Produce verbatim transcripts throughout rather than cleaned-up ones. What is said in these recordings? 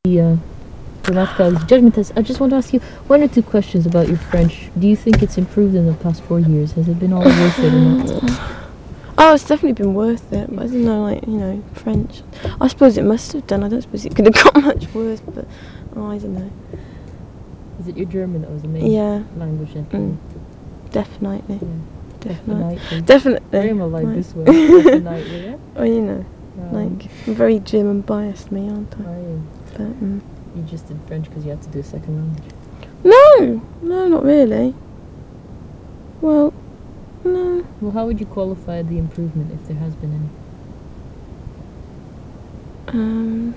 uh, grammaticality judgment test. I just want to ask you one or two questions about your French. Do you think it's improved in the past four years? Has it been all worth it or not? Oh, it's definitely been worth it, but I don't know, like, you know, French. I suppose it must have done. I don't suppose it could have got much worse, but oh, I don't know. Is it your German that was the main Yeah. language then? Mm. Definitely. Yeah. Definitely. Definitely. Definitely. Very much like Right. this way. Definitely, yeah? Oh, you know, Um, like, I'm very German biased, me, aren't I? are you? But, mm. You just did French because you had to do a second language. No! No, not really. Well, no. Well, how would you qualify the improvement if there has been any? Um,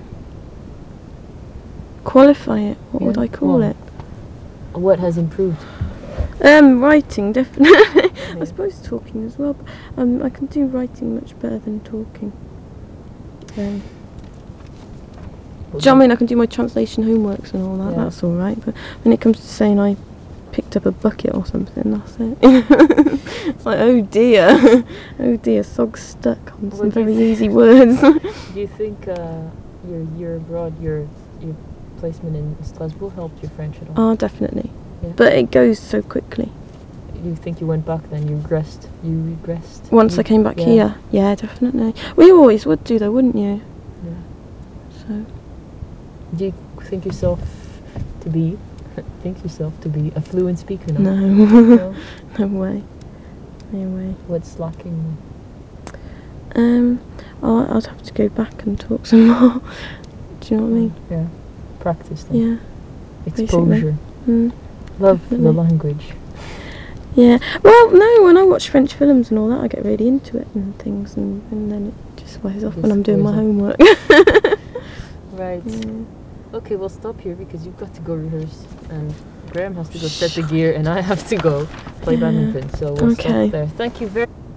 qualify it. What Yeah, would I call well, it? What has improved? Um, writing, definitely. Yeah. I suppose talking as well, but um, I can do writing much better than talking. Um, do you know what I mean? I can do my translation homeworks and all that, Yeah. that's alright, but when it comes to saying I picked up a bucket or something, that's it. It's like, oh dear, oh dear, sog's stuck on What some do you very think- easy words. Do you think uh, your year abroad, your your placement in Strasbourg helped your French at all? Oh, definitely. Yeah. But it goes so quickly. You think you went back then? You regressed? You regressed? Once you, I came back yeah. here, yeah, definitely. Well, you always would do though, wouldn't you? Yeah. So, Do you think yourself to be think yourself to be a fluent speaker now? no. No? No way. No way. What's lacking? Um, oh, I'd have to go back and talk some more. Do you know what I mean? Yeah. Practice then. Yeah. Exposure. Mm. Love for the Definitely. language. Yeah. Well, no, when I watch French films and all that, I get really into it and things, and, and then it just wears off when Just I'm doing my wears off. homework. Right. Yeah. Okay, we'll stop here because you've got to go rehearse and Graham has to go set the gear and I have to go play Yeah. badminton. So we'll Okay. stop there. Thank you very